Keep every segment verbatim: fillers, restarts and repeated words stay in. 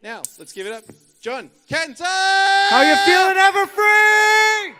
Now, let's give it up. John Kenton! How you feeling, Everfree?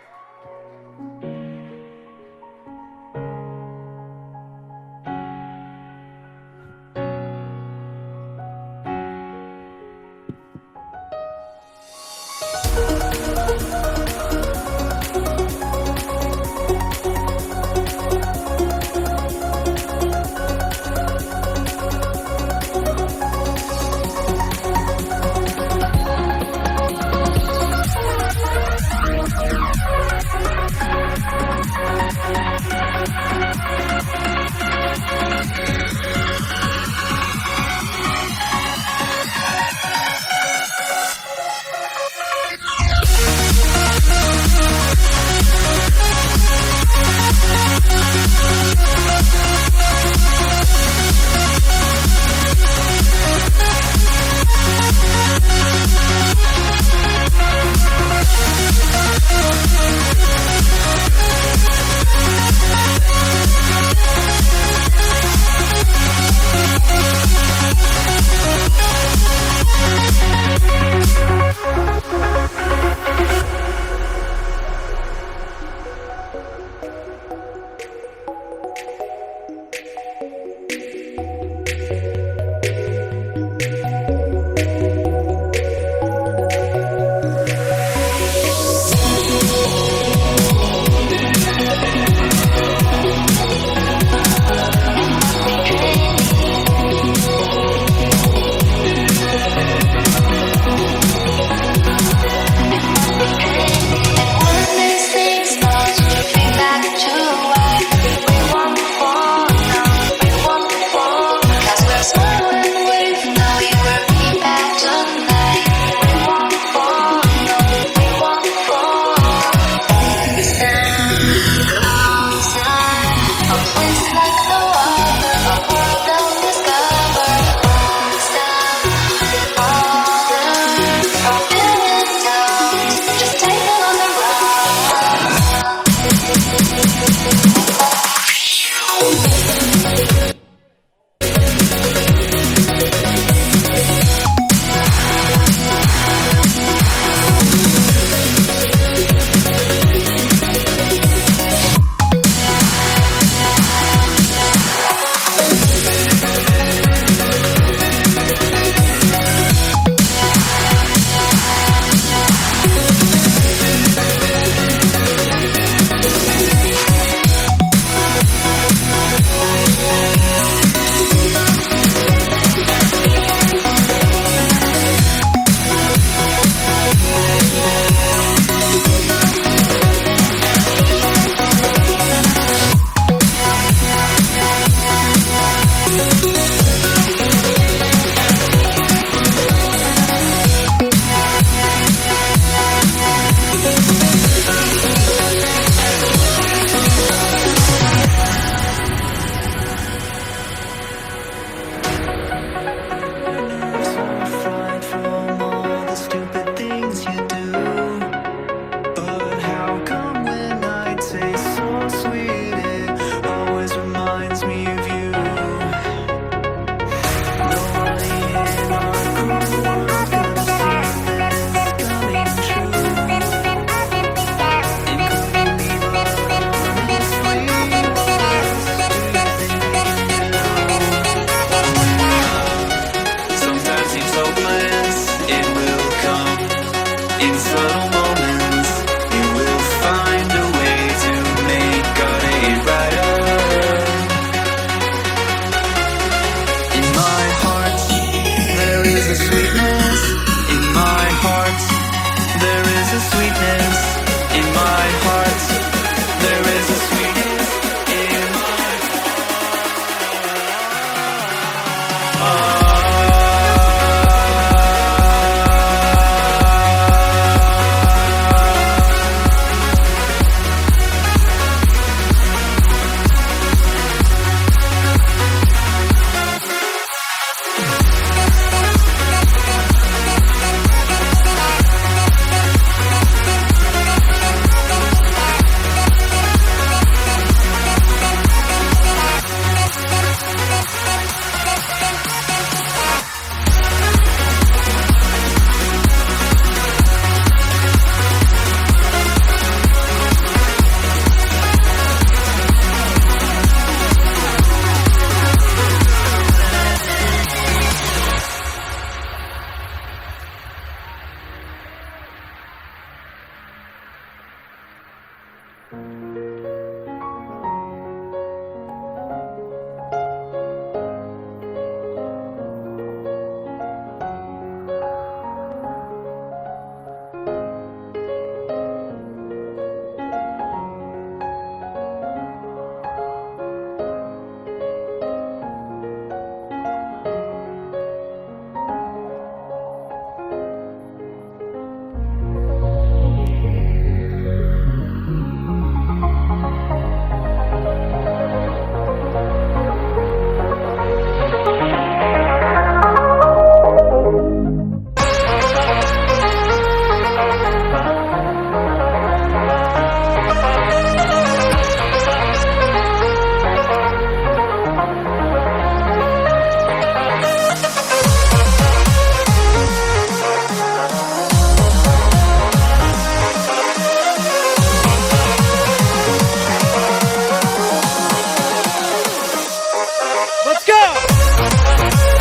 Let's go!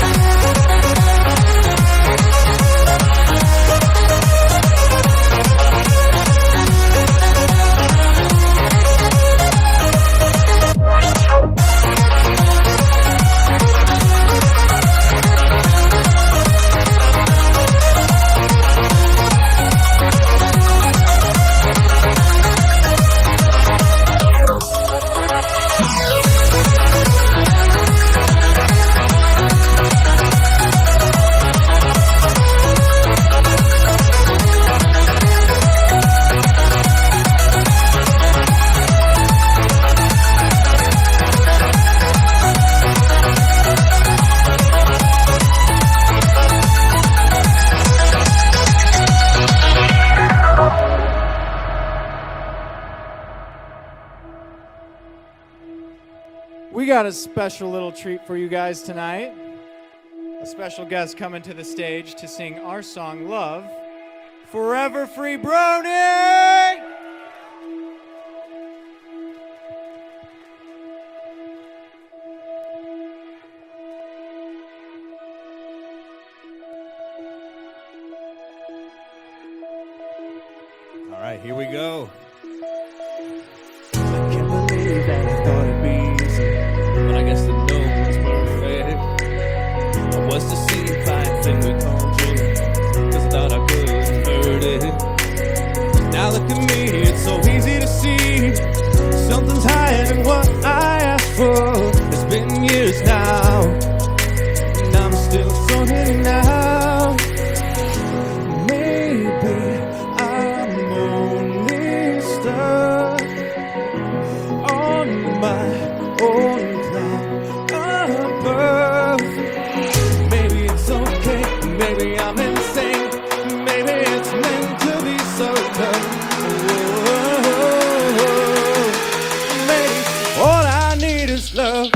We got a special little treat for you guys tonight. A special guest coming to the stage to sing our song, Love. Forever Free Brony! All right, here we go. I can't believe that I thought it'd be easy. But I guess the no was perfect. I was to see if I think we called you, cause I thought I couldn't hurt it. Now look at me, it's so easy to see. Something's higher than what I asked for. It's been years now, and I'm still sorting now. Maybe I'm only stuck on my own cloud above. Maybe it's okay, maybe I'm insane, maybe it's meant to be so tough. Whoa, maybe all I need is love.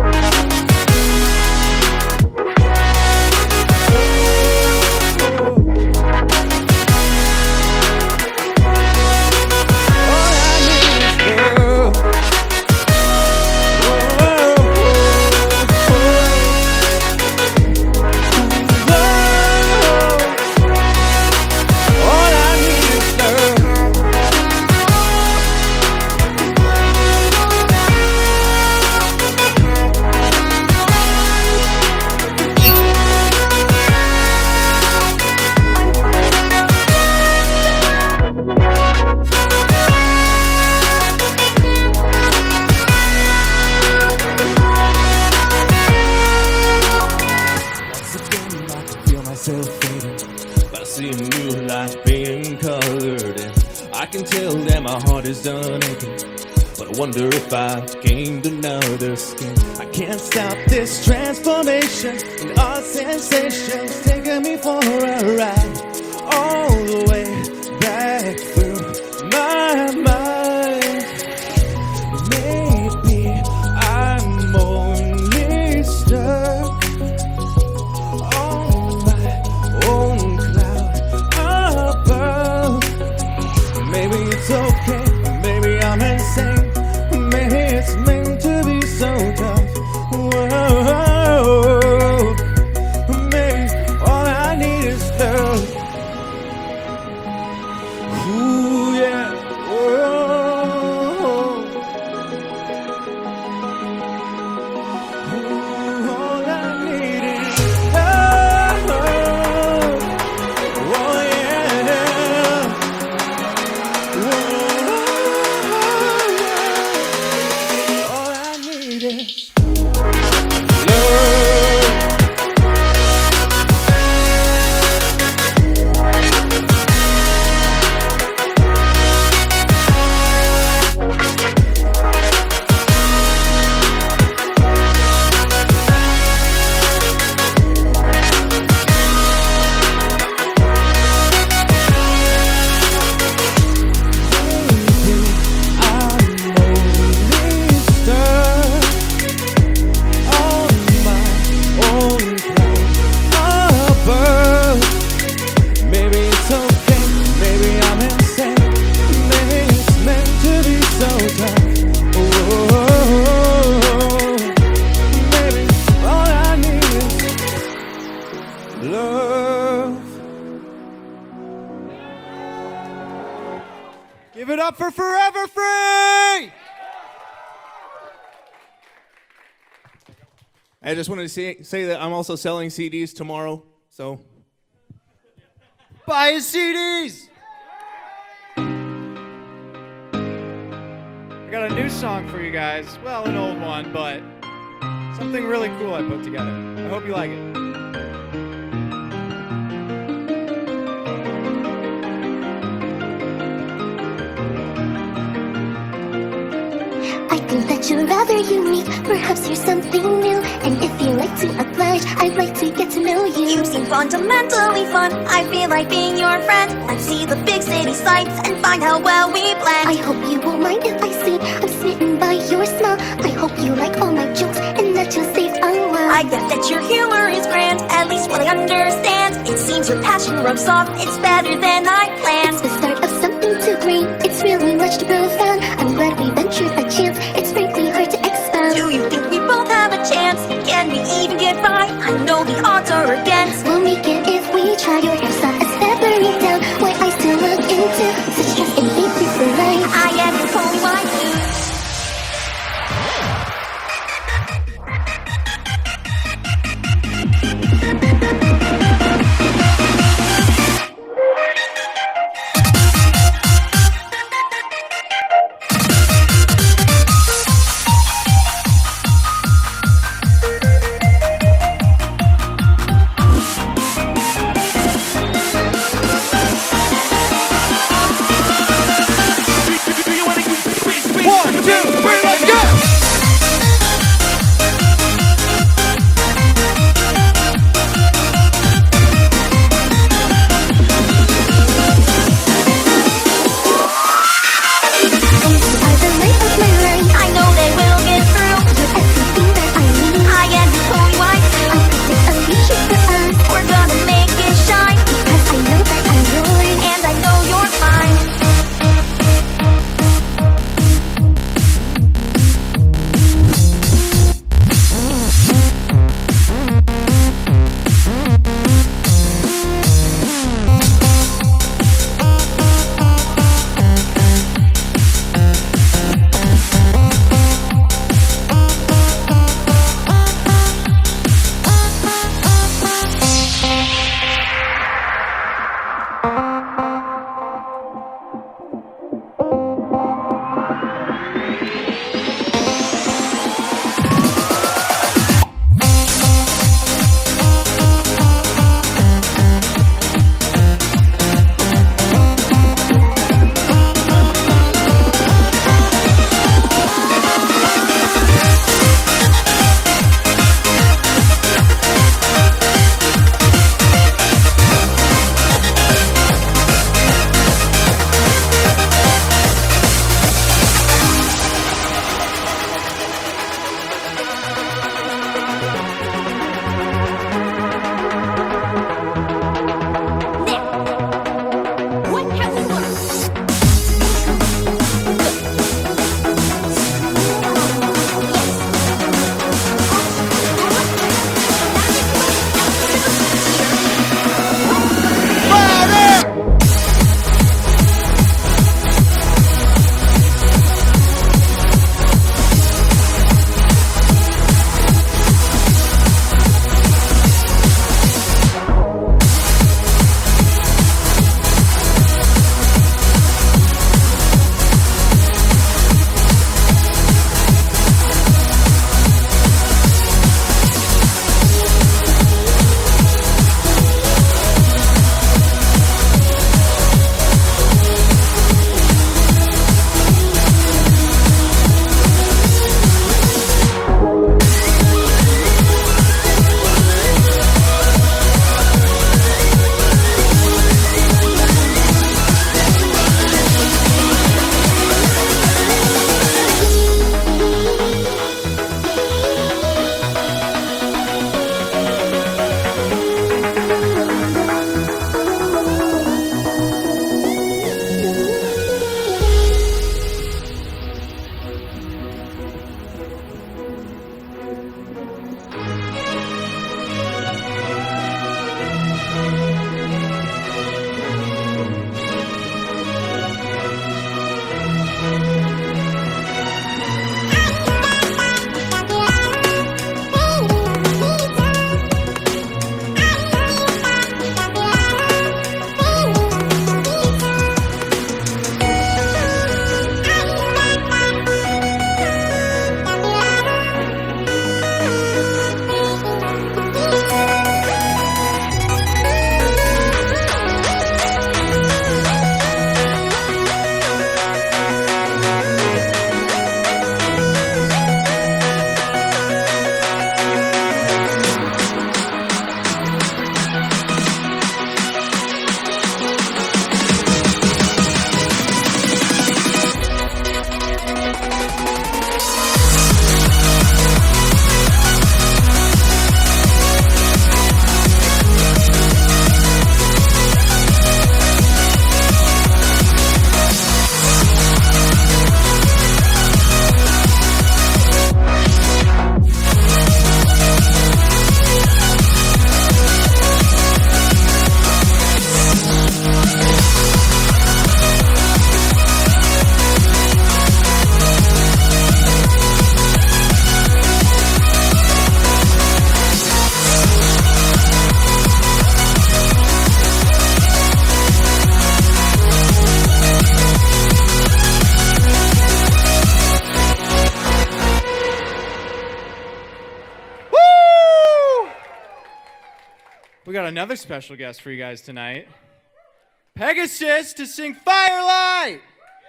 But I see a new life being colored, and I can tell that my heart is done aching. But I wonder if I've gained another skin. I can't stop this transformation, and our sensations taking me for a ride all the way back through my mind. Maybe I'm only stuck on my own cloud above. Maybe it's okay, maybe I'm insane, maybe it's meant to be so tough. Whoa, maybe all I need is love. Give it up for Forever Free! I just wanted to say, say that I'm also selling C Ds tomorrow, so. Buy his C Ds! I got a new song for you guys. Well, an old one, but something really cool I put together. I hope you like it. I think that you're rather unique. Perhaps you're something new. And if you like to oblige, I'd like to get to know you. You seem fundamentally fun. I feel like being your friend. Let's see the big city sights and find how well we blend. I hope you won't mind if I see I'm smitten by your smile. I hope you like all my jokes and that you'll save a while. I get that your humor is grand, at least what I understand. It seems your passion rubs off, it's better than I planned. It's the start of something too great. It's really much too profound. I'm glad we ventured a chance. It's frankly hard to expound. Do you think we both have a chance? Can we even get by? I know the odds are against. We'll make it if we try. Your hair soft as feathering down. Why I still look into such trust and faith for life. I am your only one too. We got another special guest for you guys tonight. Pegasus to sing Firelight!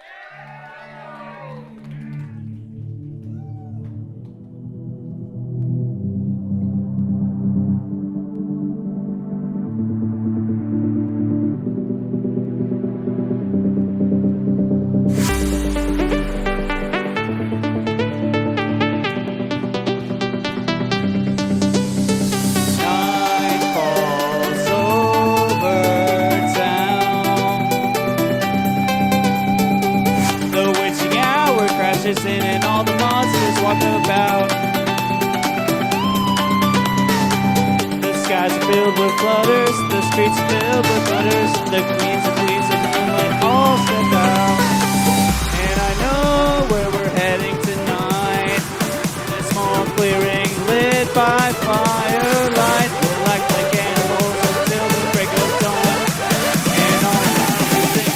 And all the monsters walk about. The skies are filled with flutters, the streets are filled with flutters. The queens and queens of moonlight all step out. And I know where we're heading tonight. A small clearing lit by firelight. We're like like animals until the break of dawn. And all we think.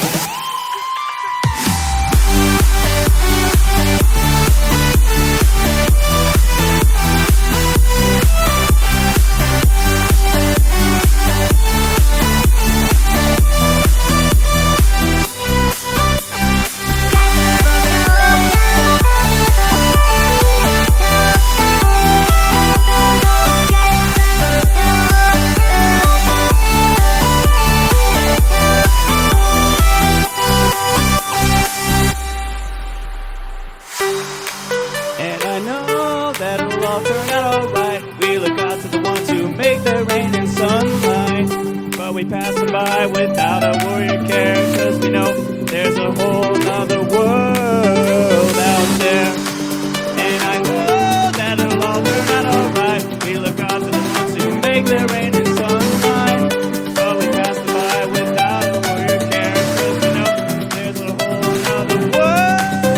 And I know that it'll all turn out alright. We look out to the ones who make the rain and sunlight. But we pass them by without a worry or care, cause we know there's a whole nother world out there. And I know that it'll all turn out alright. We look out to the ones who make the rain and sunlight. But we pass them by without a worry or care, cause we know there's a whole nother world.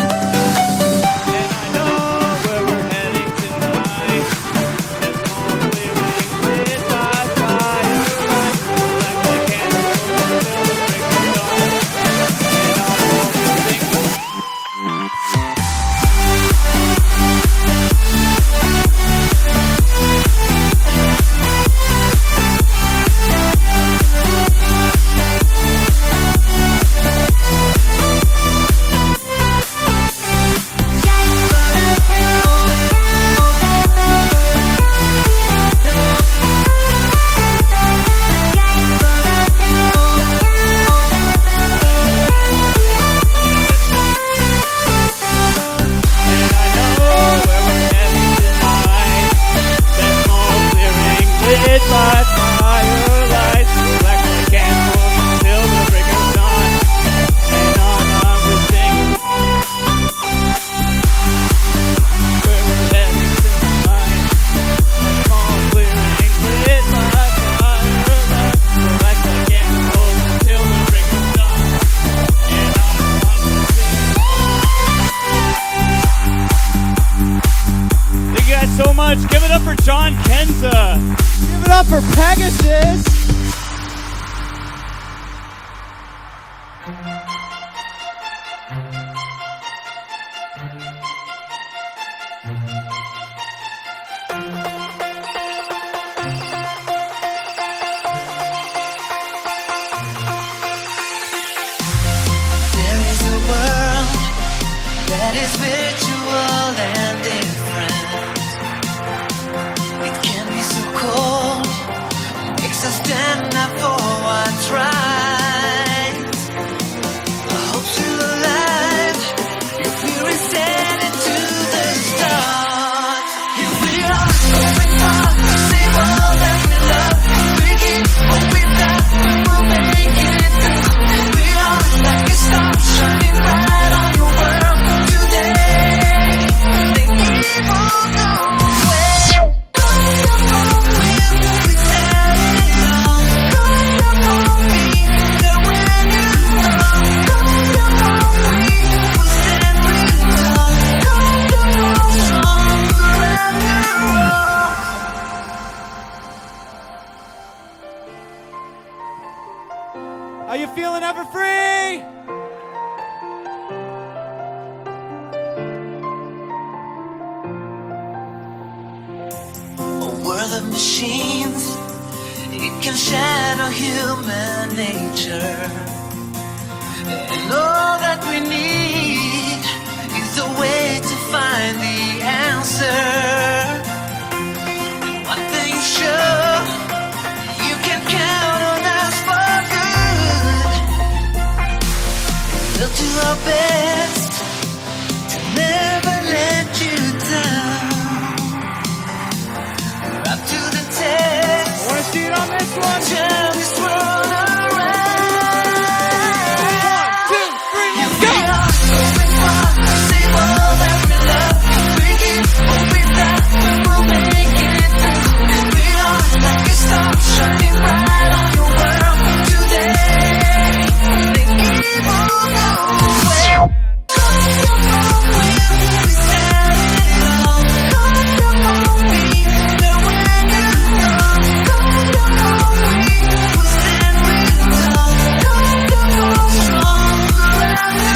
So much. Give it up for John Kenza. Give it up for Pegasus. There is a world that is virtual and different. It can be so cold, makes us stand up for what's right. I hope you're alive, your fear is headed to the start. Here we are, going far, to save all that we love. We keep what we've got, we'll make it through. We are like a star, shining bright on your world today. The evil goes away. Are you feeling ever free? A world of machines it can shadow human nature. And all that we need is a way to find the answer. One thing sure, you can count on us for good. We'll do our best to never let you down. We're up to the test. Want to see it on this one? Turn this world around. Shining bright on your world today. The evil goes away. Come your home, we will be standing alone. Come your home, we know when you're gone. Come your home, we will stand with tall. Come your home, strong around you.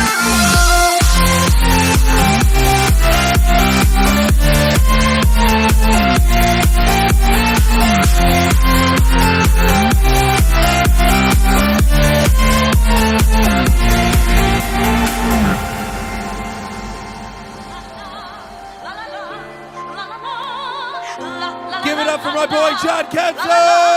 Give it up for my boy John Kenzo!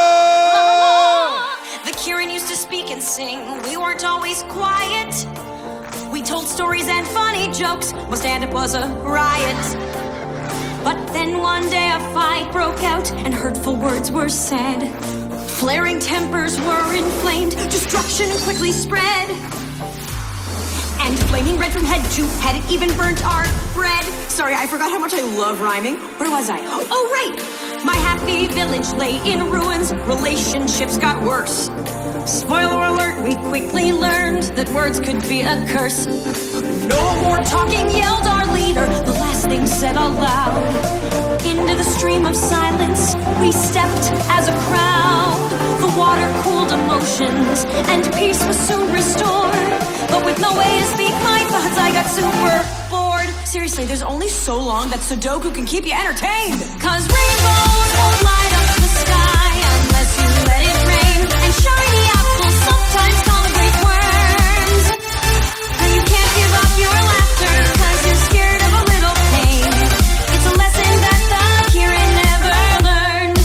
The Kieran used to speak and sing. We weren't always quiet. We told stories and funny jokes. My stand-up was a riot. But then one day a fight broke out and hurtful words were said. Flaring tempers were inflamed. Destruction quickly spread. And flaming red from head to head, it even burnt our bread. Sorry, I forgot how much I love rhyming. Where was I? Oh, right! My happy village lay in ruins. Relationships got worse. Spoiler alert, we quickly learned that words could be a curse. No more talking, yelled our leader, the last thing said aloud. Into the stream of silence, we stepped as a crowd. The water cooled emotions, and peace was soon restored. But with no way to speak my thoughts, I got super bored. Seriously, there's only so long that Sudoku can keep you entertained. Cause rainbows won't light up the sky unless you let it rain. And shiny apples sometimes come great worms. And you can't give up your laughter cause you're scared of a little pain. It's a lesson that the Kieran never learned.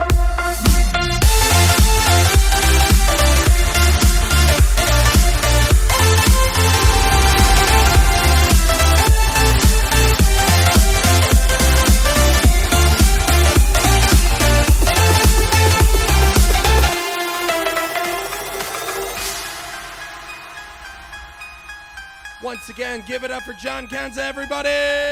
Once again, give it up for John Kenza, everybody!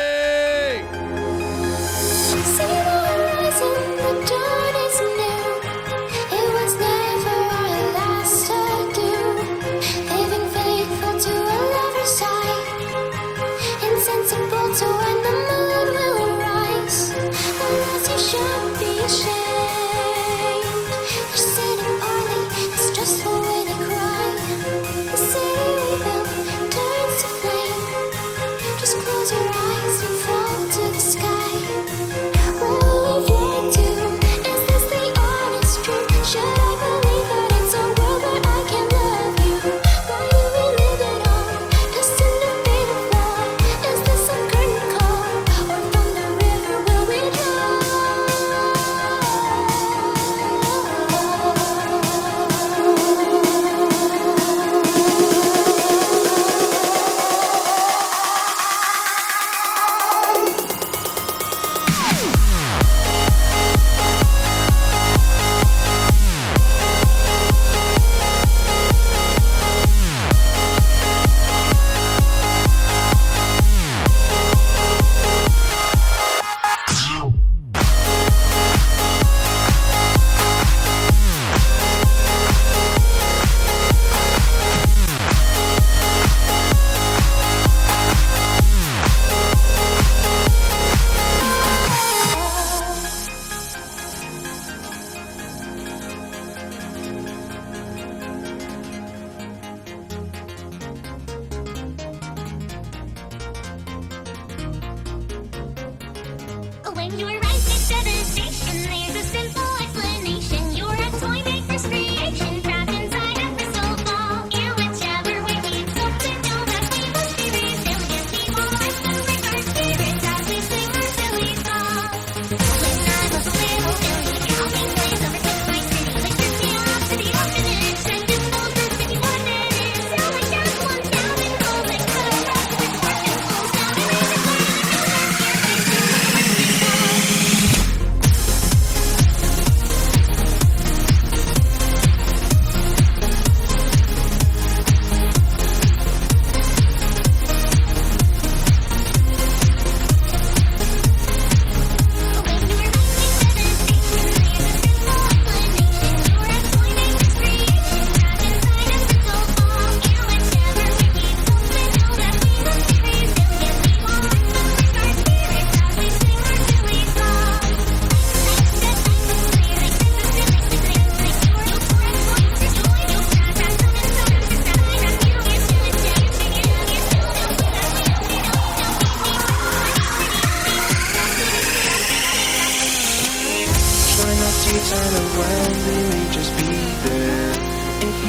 See the horizon, the dawn is new. It was never our last adieu. Living faithful to a lover's side, insensible to when the moon will arise. Alas, you should be ashamed. You're sitting only, it's stressful when you cry. The city we built turns to flame. Just close your eyes and fall to the sky. What will we get to? Is this the honest truth? Should I believe that it's a world where I can love you? Why do we live it all? Just in the fate of love. Is this a curtain call? Or from the river will we When you arrive next to the station, there's a simple explanation. You're a toy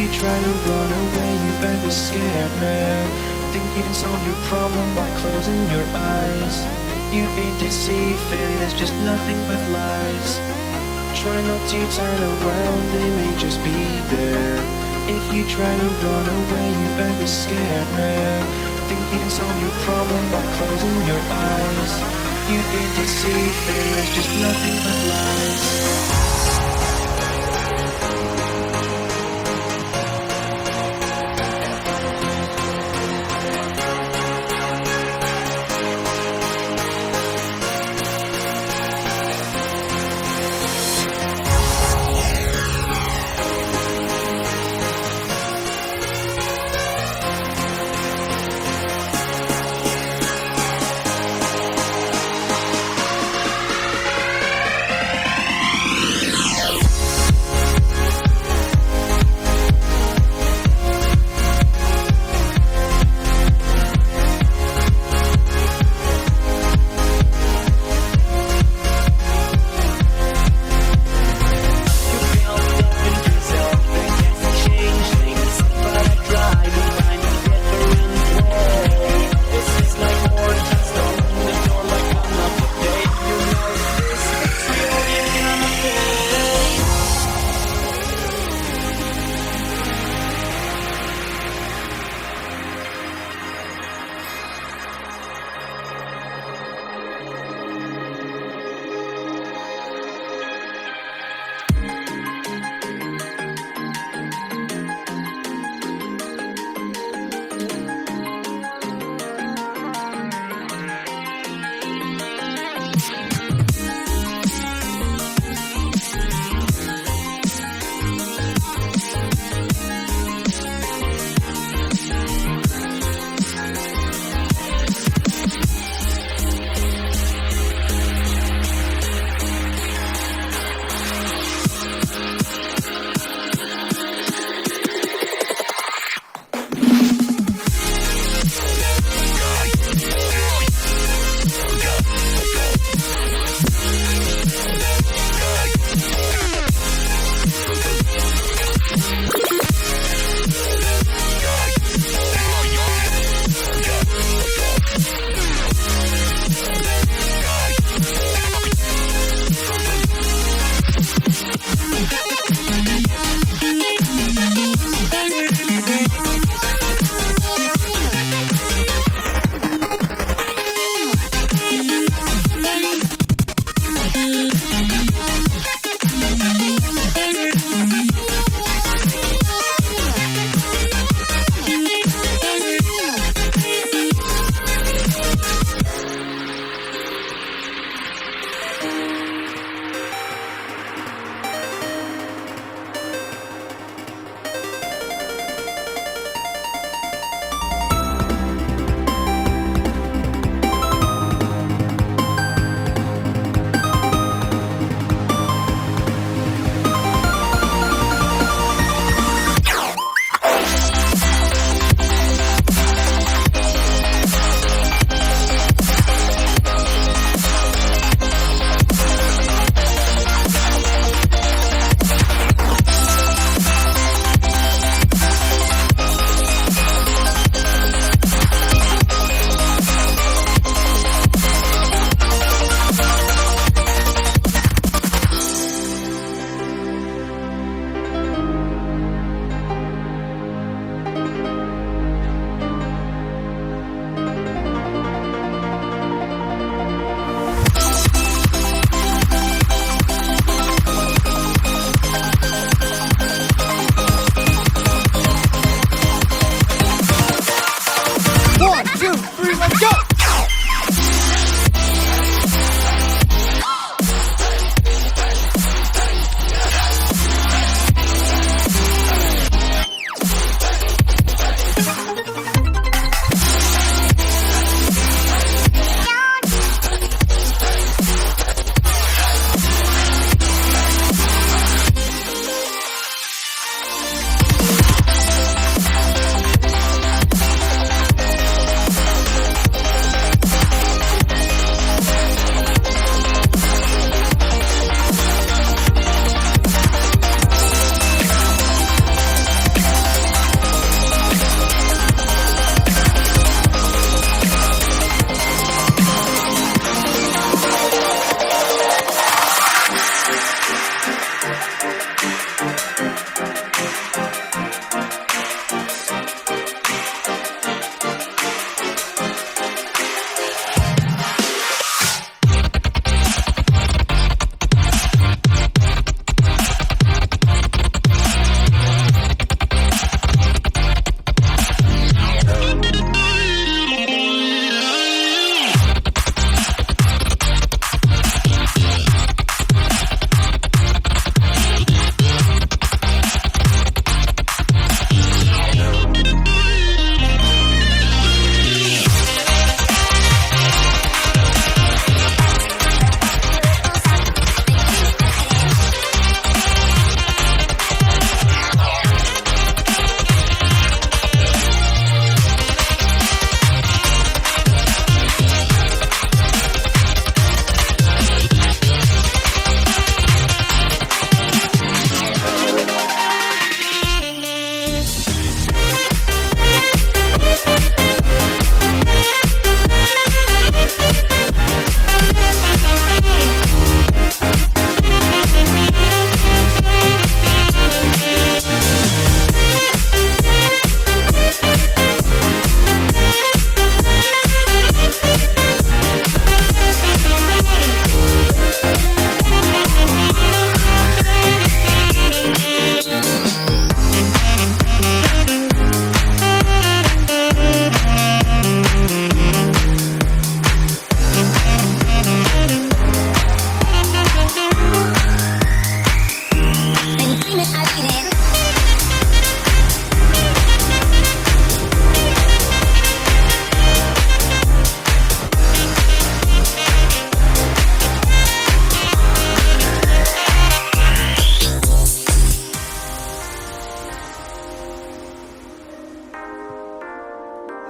you try to run away, you better be scared, man. Think you can solve your problem by closing your eyes. You ain't deceived, failure's just nothing but lies. Try not to turn around, they may just be there. If you try to run away, you better be scared, man. Think you can solve your problem by closing your eyes. You ain't deceived, failure's just nothing but lies.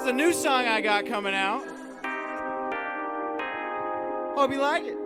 It's a new song I got coming out. Hope you like it.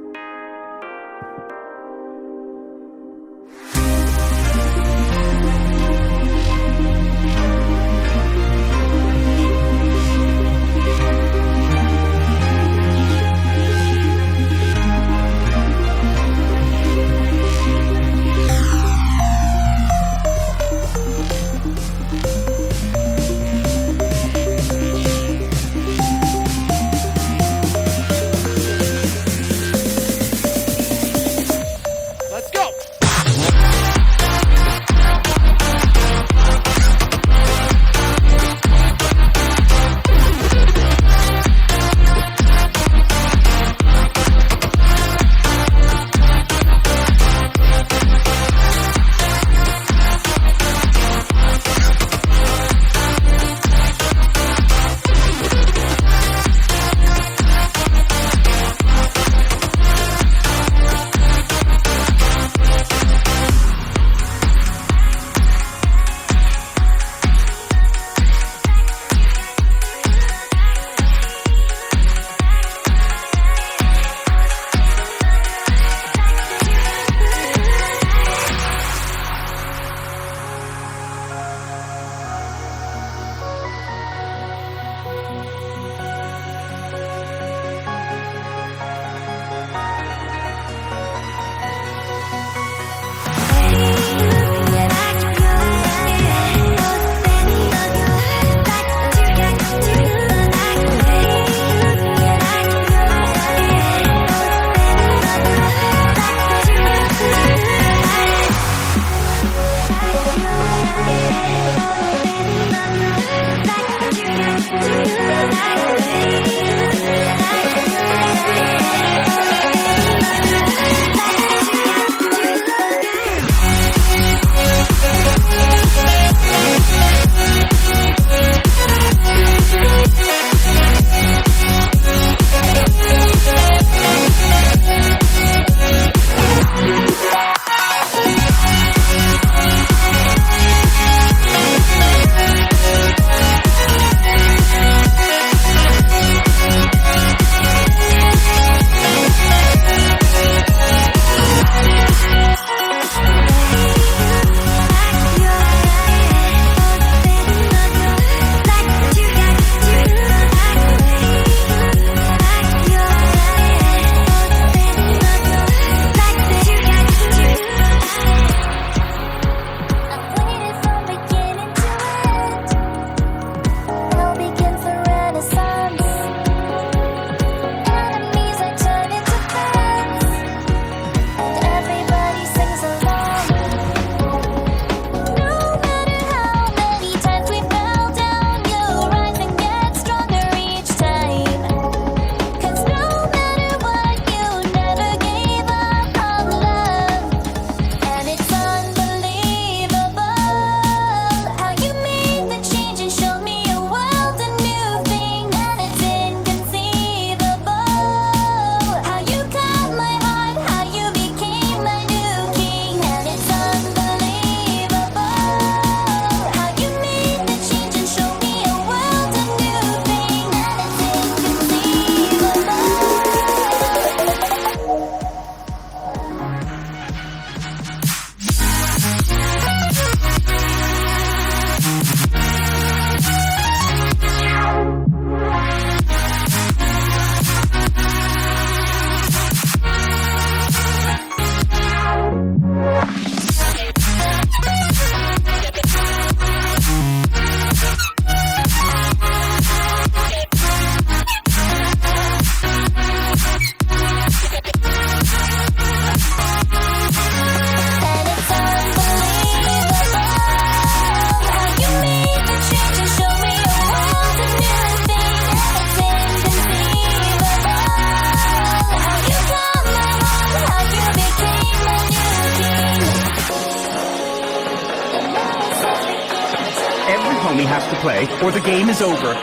Homie has to play, or the game is over.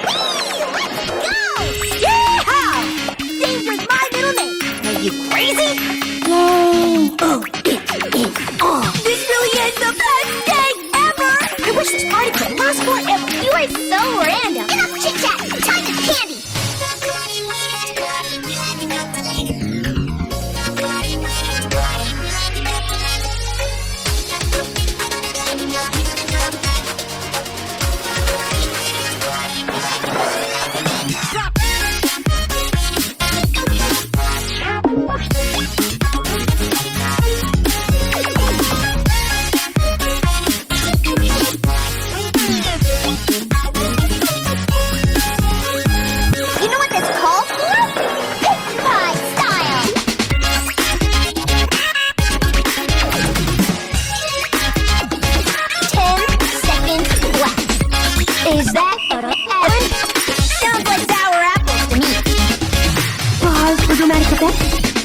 Go! Yeehaw! Danger's my middle name. Are you crazy? Yay! Oh, it is on. This really is the best day ever! I wish this party could passport ever. You are so random. Enough chit-chat. Time to candy. You know what this calls for? Pick my style. Ten seconds left. Is that Aaron? Sounds like sour apples to me. Pause for dramatic effect.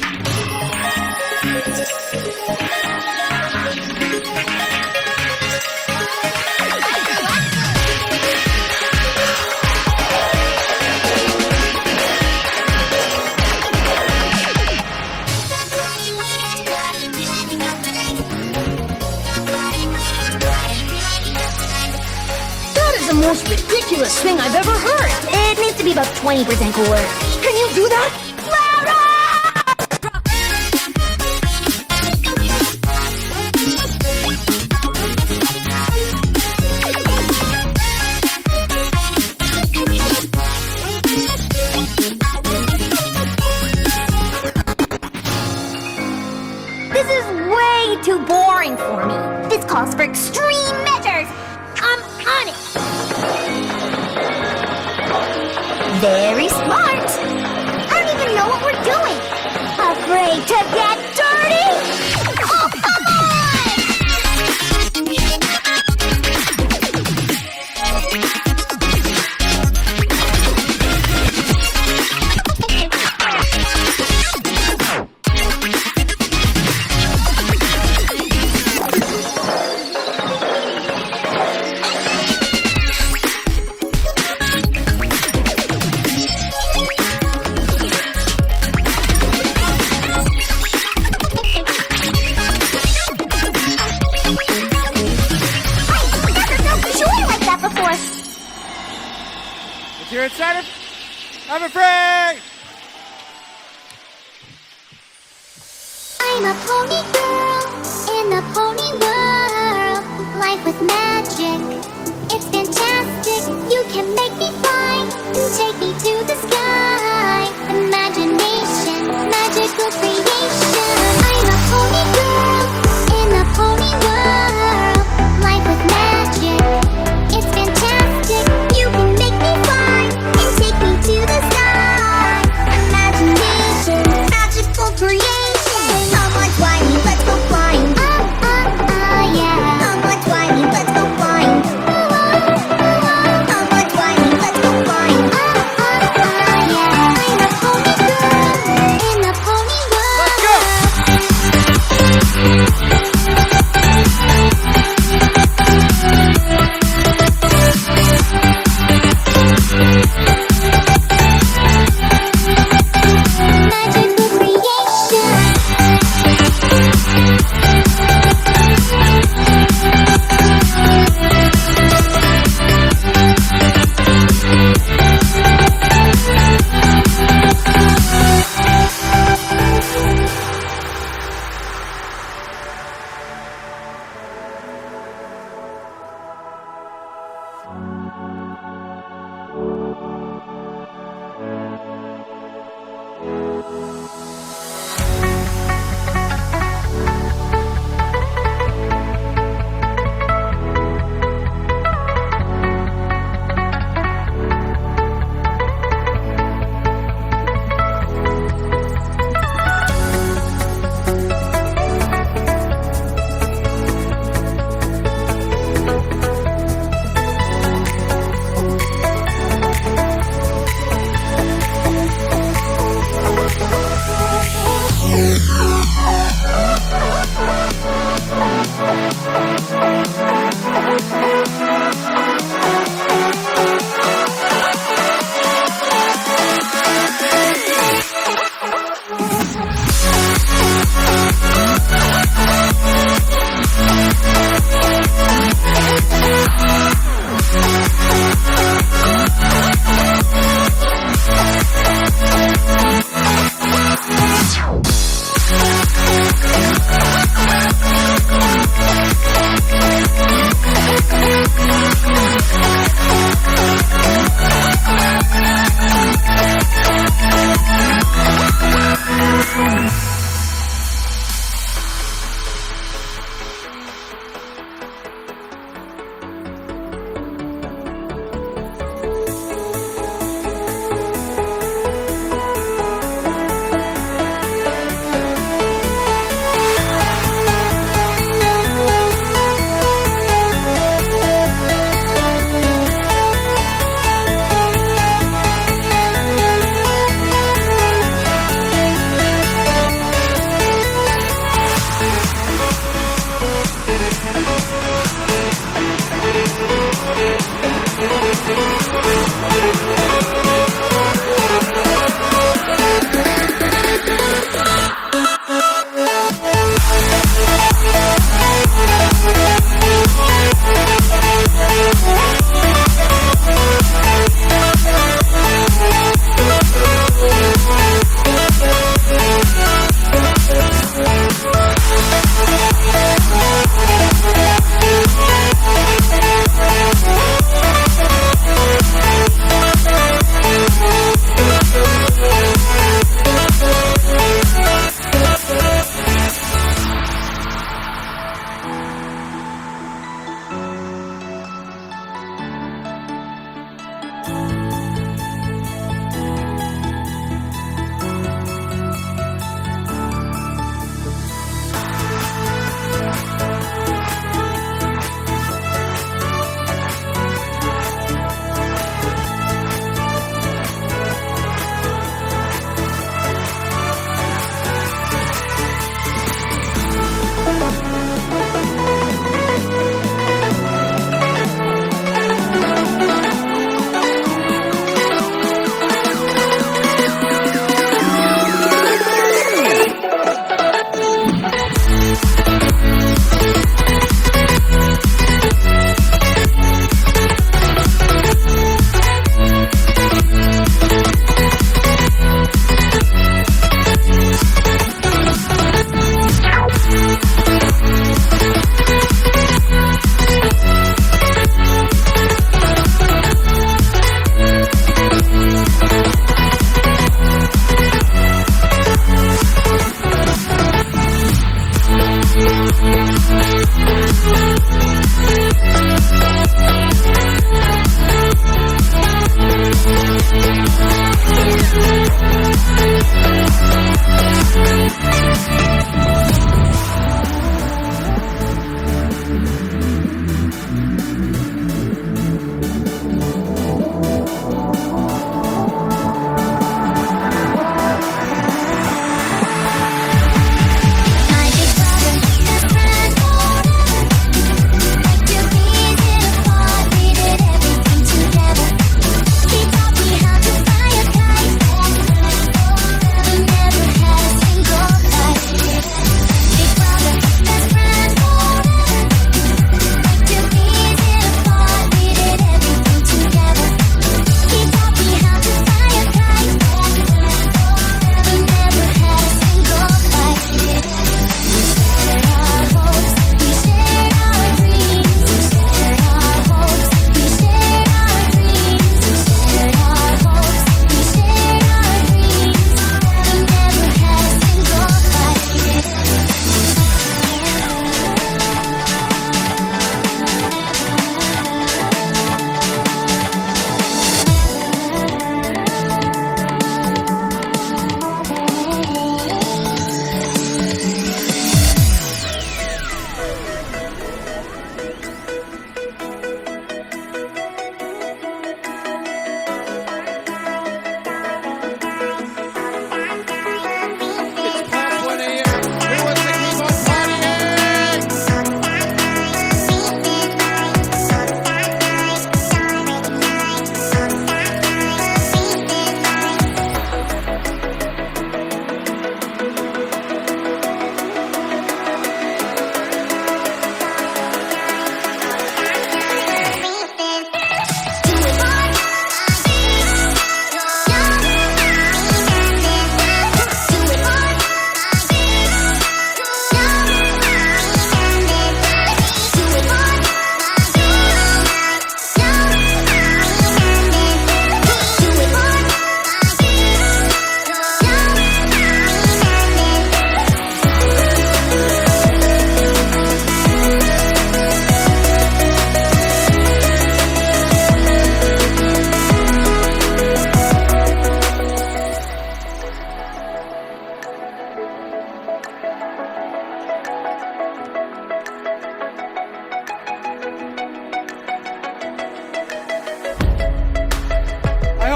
That is the most ridiculous thing I've ever heard. It needs to be about twenty percent cooler. Can you do that? Louder! This is way too boring for me. This calls for extreme measures. I'm on it. Very smart. I don't even know what we're doing. Afraid to get dirty? Oh, come If you're excited, I'm afraid. I'm a pony girl in the pony world. Life with magic, it's fantastic. You can make me fly and take me to the sky. Imagination, magical creation. I'm a pony girl in the pony world. Life with magic, it's fantastic. You can make me fly and take me to the sky. Imagination, magical creation. Come on, Twiny, let's go flying. Ah, ah, ah, yeah. Come on, Twiny, let's go flying.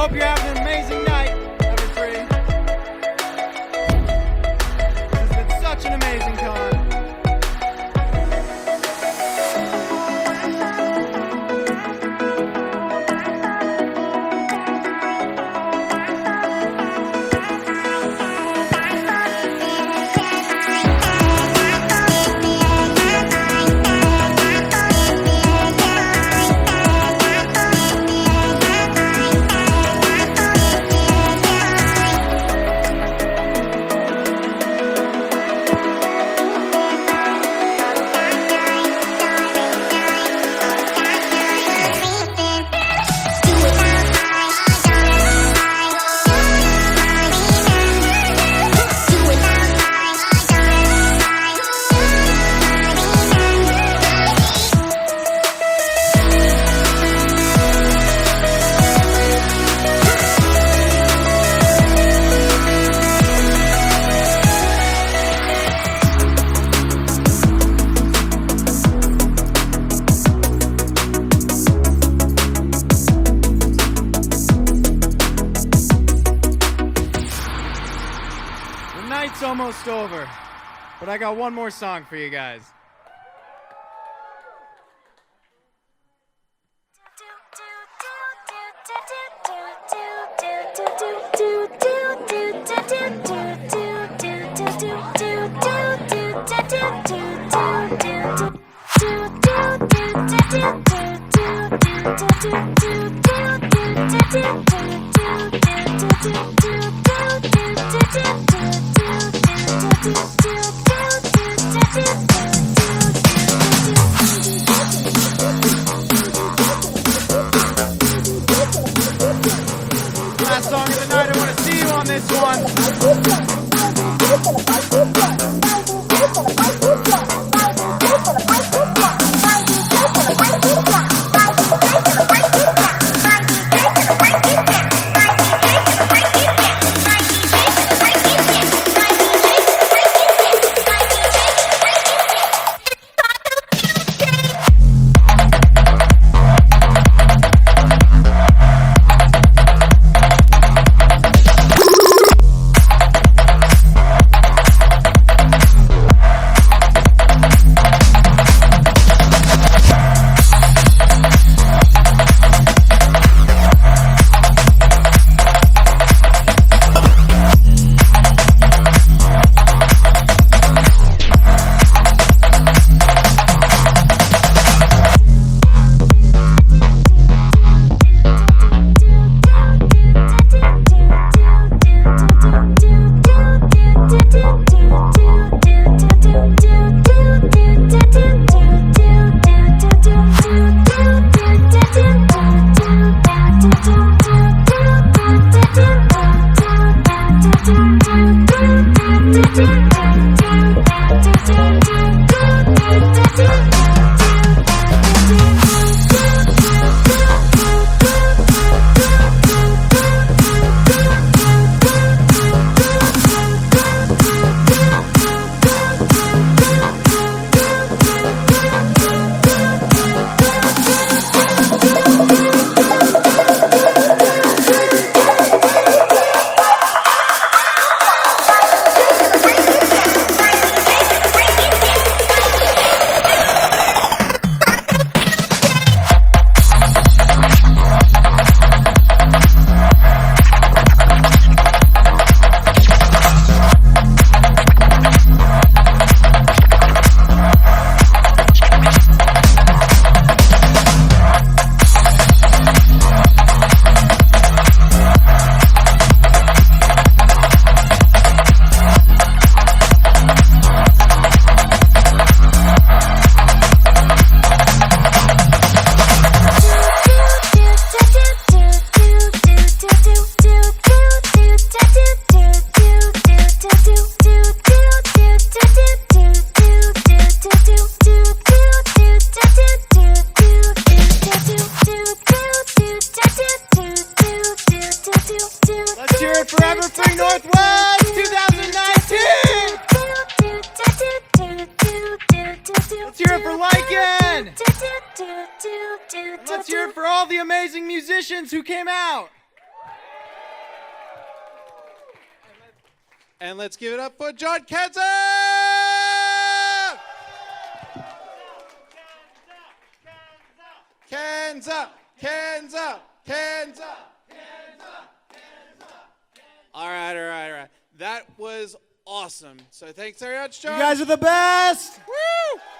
hope you're having an amazing night, Everfree. It's been such an amazing con. Night's almost over, but I got one more song for you guys. Last song of the night, I want to see you on this one. Let's hear it for all the amazing musicians who came out. And let's give it up for John Kenson! Cans up, cans up, cans up, cans up, cans up. All right, all right, all right. That was awesome. So thanks very much, John. You guys are the best. Woo!